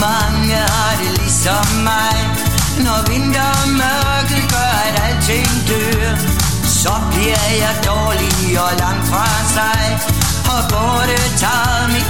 mange har det ligesom mig. Når vintermørket gør, at alting dør, så bliver jeg dårlig og langt fra sig. Og borte tager